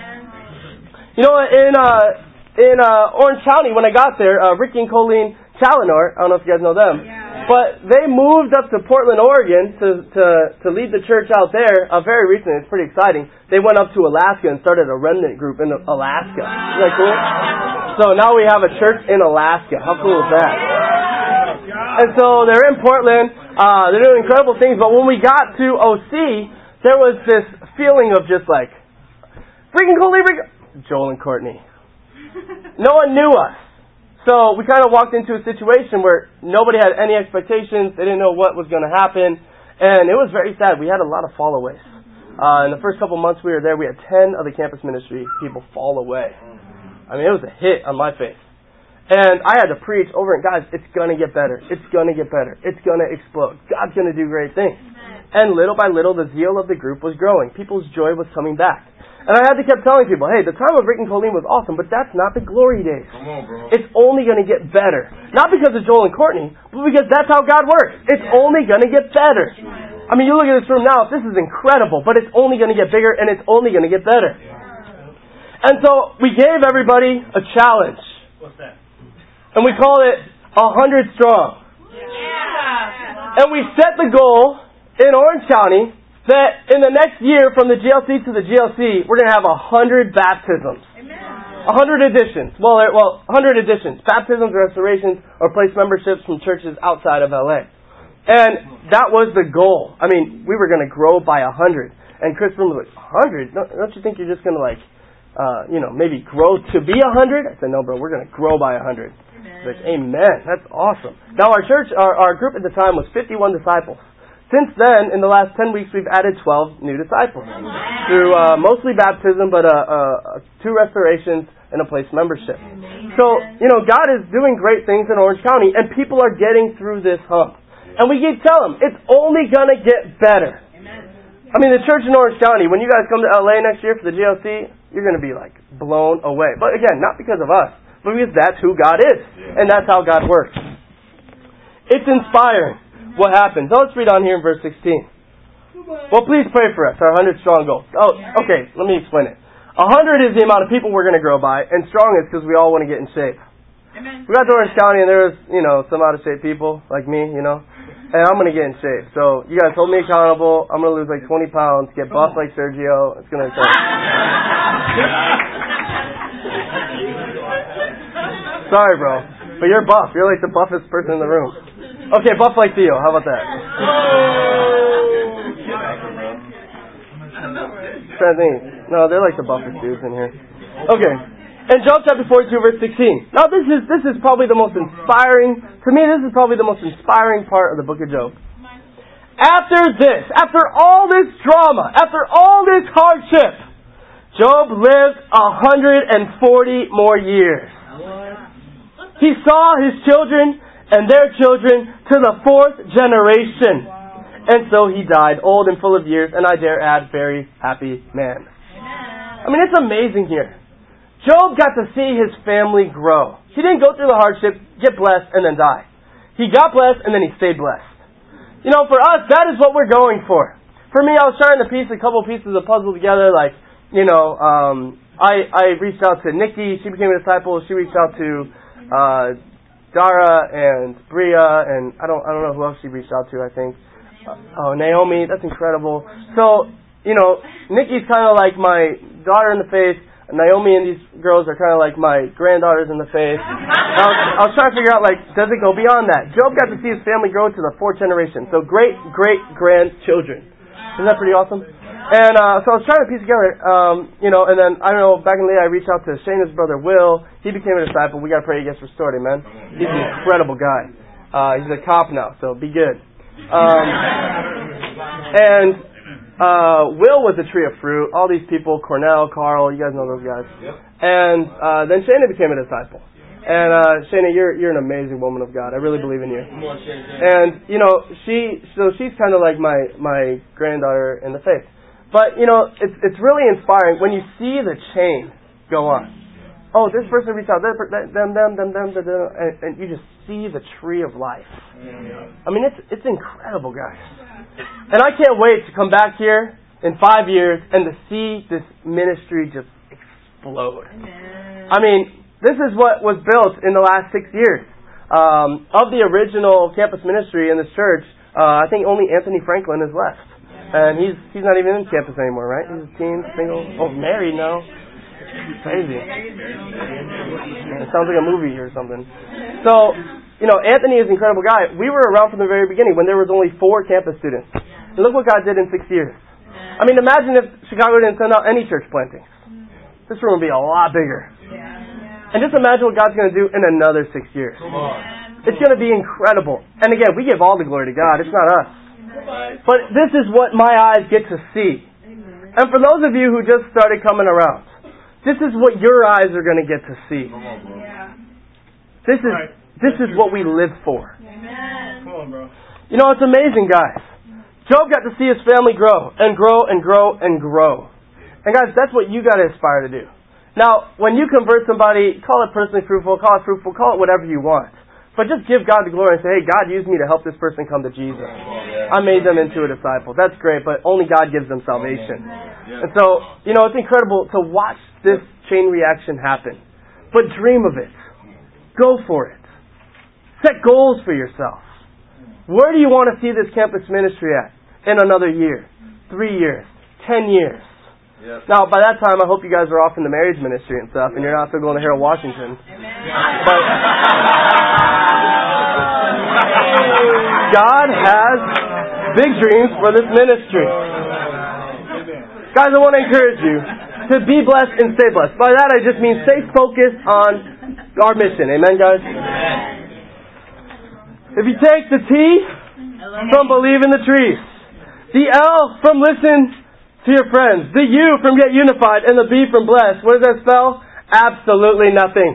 You know, in uh, in uh, Orange County, when I got there, uh, Ricky and Colleen Challenor, I don't know if you guys know them, yeah. but they moved up to Portland, Oregon to to, to lead the church out there uh, very recently. It's pretty exciting. They went up to Alaska and started a remnant group in Alaska. Isn't that cool? So now we have a church in Alaska. How cool is that? And so they're in Portland. Uh, they're doing incredible things. But when we got to O C, there was this feeling of just like, freaking Colleen, Joel and Courtney. No one knew us. So we kind of walked into a situation where nobody had any expectations. They didn't know what was going to happen. And it was very sad. We had a lot of fall-aways. Uh, in the first couple months we were there, we had ten of the campus ministry people fall away. I mean, it was a hit on my face. And I had to preach over it. Guys, it's going to get better. It's going to get better. It's going to explode. God's going to do great things. And little by little, the zeal of the group was growing. People's joy was coming back. And I had to keep telling people, hey, the time of Rick and Colleen was awesome, but that's not the glory days. Come on, bro. It's only going to get better. Not because of Joel and Courtney, but because that's how God works. It's yeah. only going to get better. I mean, you look at this room now, this is incredible, but it's only going to get bigger and it's only going to get better. Yeah. And so we gave everybody a challenge. What's that? And we called it a hundred strong. Yeah. And we set the goal in Orange County that in the next year, from the G L C to the G L C, we're going to have a hundred baptisms. A hundred additions. Well, well, a hundred additions. Baptisms, restorations, or place memberships from churches outside of L A. And that was the goal. I mean, we were going to grow by a hundred. And Chris Broom was like, a hundred? Don't, don't you think you're just going to like, uh, you know, maybe grow to be a hundred? I said, no, bro, we're going to grow by a hundred. Like, amen. That's awesome. Now, our church, our, our group at the time was fifty-one disciples. Since then, in the last ten weeks, we've added twelve new disciples through uh, mostly baptism, but uh, uh, two restorations and a place membership. So, you know, God is doing great things in Orange County, and people are getting through this hump. And we keep telling them, it's only going to get better. I mean, the church in Orange County, when you guys come to L A next year for the G L C, you're going to be, like, blown away. But again, not because of us, but because that's who God is, and that's how God works. It's inspiring. What happens? Oh, let's read on here in verse sixteen. Well, please pray for us, our hundred strong goal. Oh, okay, let me explain it. A hundred is the amount of people we're going to grow by, and strong is because we all want to get in shape. Amen. We got to Orange County, and there was, you know, some out of shape people, like me, you know, and I'm going to get in shape. So, you guys hold me accountable. I'm going to lose like twenty pounds, get buff like Sergio. It's going to start. Sorry, bro, but you're buff. You're like the buffest person in the room. Okay, buff like Theo. How about that? Trying to think. No, they're like the buffest dudes in here. Okay. In Job chapter forty-two, verse sixteen. Now, this is this is probably the most inspiring. To me, this is probably the most inspiring part of the book of Job. After this, after all this drama, after all this hardship, Job lived a hundred and forty more years. He saw his children and their children to the fourth generation. And so he died, old and full of years, and I dare add, very happy man. I mean, it's amazing here. Job got to see his family grow. He didn't go through the hardship, get blessed, and then die. He got blessed, and then he stayed blessed. You know, for us, that is what we're going for. for me, I was trying to piece a couple pieces of puzzle together. Like, you know, um, I I reached out to Nikki. She became a disciple. She reached out to uh, Dara and Bria, and I don't I don't know who else she reached out to. I think uh, oh Naomi. That's incredible. So, you know, Nikki's kind of like my daughter in the faith. Naomi and these girls are kind of like my granddaughters in the faith. I was, I was trying to figure out, like, does it go beyond that? Job got to see his family grow to the fourth generation. So great, great grandchildren. Isn't that pretty awesome? And uh, so I was trying to piece together, um, you know, and then, I don't know, back in the day I reached out to Shayna's brother Will. He became a disciple. We got to pray he gets restored, amen? He's an incredible guy. Uh, he's a cop now, so be good. Um, and... Uh, Will was a tree of fruit. All these people, Cornell, Carl, you guys know those guys. Yep. And uh, then Shayna became a disciple. And uh, Shayna, you're you're an amazing woman of God. I really believe in you. And you know, she so she's kind of like my my granddaughter in the faith. But you know, it's it's really inspiring when you see the chain go on. Oh, this person reached out, that, them, them, them, them, them, them, and, and you just see the tree of life. I mean, it's it's incredible, guys. And I can't wait to come back here in five years and to see this ministry just explode. Amen. I mean, this is what was built in the last six years. Um, of the original campus ministry in this church, uh, I think only Anthony Franklin is left. And he's he's not even in campus anymore, right? He's a teen, single, oh, married now. Crazy. It sounds like a movie or something. So, you know, Anthony is an incredible guy. We were around from the very beginning when there was only four campus students. And look what God did in six years. I mean, imagine if Chicago didn't send out any church plantings. This room would be a lot bigger. And just imagine what God's going to do in another six years. It's going to be incredible. And again, we give all the glory to God. It's not us. But this is what my eyes get to see. And for those of you who just started coming around, this is what your eyes are going to get to see. This is this is what we live for. You know, it's amazing, guys. Job got to see his family grow and grow and grow and grow. And guys, that's what you got to aspire to do. Now, when you convert somebody, call it personally fruitful, call it fruitful, call it whatever you want. But just give God the glory and say, hey, God used me to help this person come to Jesus. I made them into a disciple. That's great, but only God gives them salvation. And so, you know, it's incredible to watch this chain reaction happen. But dream of it. Go for it. Set goals for yourself. Where do you want to see this campus ministry at in another year, three years, ten years? Yep. Now, by that time, I hope you guys are off in the marriage ministry and stuff, and you're not still going to Harold Washington. But God has big dreams for this ministry. Guys, I want to encourage you to be blessed and stay blessed. By that, I just mean stay focused on our mission. Amen, guys? If you take the T from believe in the trees, the L from listen to your friends, the U from get unified, and the B from bless, what does that spell? Absolutely nothing.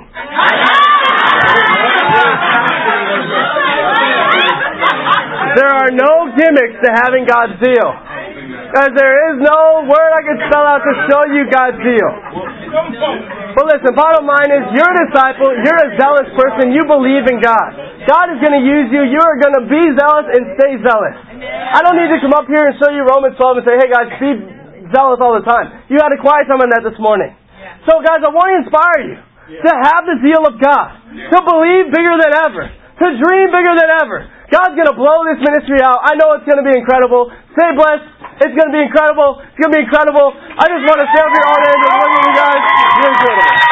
There are no gimmicks to having God's zeal. Guys, there is no word I can spell out to show you God's zeal. But listen, bottom line is, you're a disciple, you're a zealous person, you believe in God. God is going to use you, you are going to be zealous and stay zealous. I don't need to come up here and show you Romans twelve and say, hey guys, be zealous all the time. You had a quiet time on that this morning. So guys, I want to inspire you to have the zeal of God, to believe bigger than ever, to dream bigger than ever. God's going to blow this ministry out. I know it's going to be incredible. Stay blessed. It's going to be incredible. It's going to be incredible. I just want to stay up here all day and just look at you guys. You're incredible.